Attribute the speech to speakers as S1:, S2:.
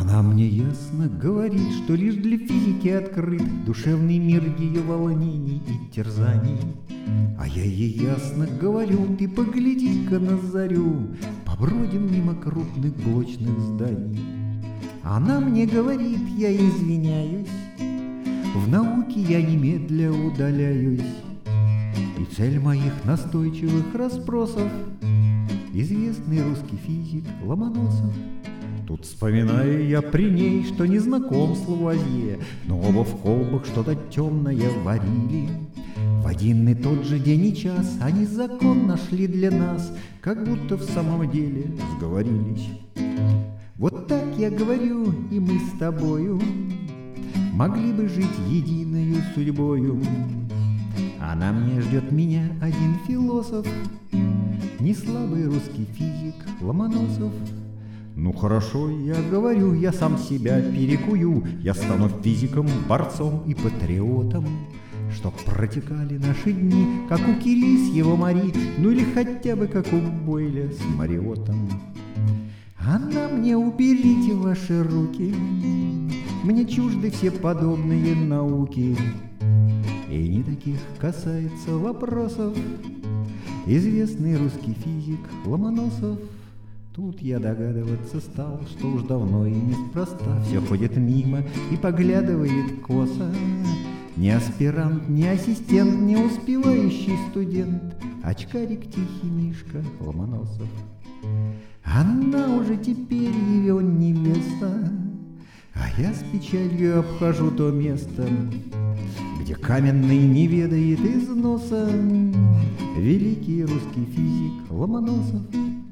S1: Она мне ясно говорит, что лишь для физики открыт душевный мир ее волнений и терзаний. А я ей ясно говорю: ты погляди-ка на зарю, побродим мимо крупных блочных зданий. Она мне говорит: я извиняюсь, в науке я немедля удаляюсь, и цель моих настойчивых расспросов — известный русский физик Ломоносов. Тут вспоминаю я при ней, что не знаком с Лавуазье, но оба в колбах что-то темное варили. В один и тот же день и час они закон нашли для нас, как будто в самом деле сговорились. Вот так я говорю, и мы с тобою могли бы жить единою судьбою. А на мне ждет меня один философ, не слабый русский физик Ломоносов. Ну хорошо, я говорю, я сам себя перекую, я стану физиком, борцом и патриотом, чтоб протекали наши дни, как у Кюри с его Мари, ну или хотя бы как у Бойля с Мариотом. Она мне: уберите ваши руки, мне чужды все подобные науки. И не таких касается вопросов известный русский физик Ломоносов. Тут я догадываться стал, что уж давно и неспроста все ходит мимо и поглядывает косо. Ни аспирант, ни ассистент, не успевающий студент, очкарик тихий Мишка Ломоносов. Она уже теперь его невеста, а я с печалью обхожу то место, где каменный не ведает износа великий русский физик Ломоносов.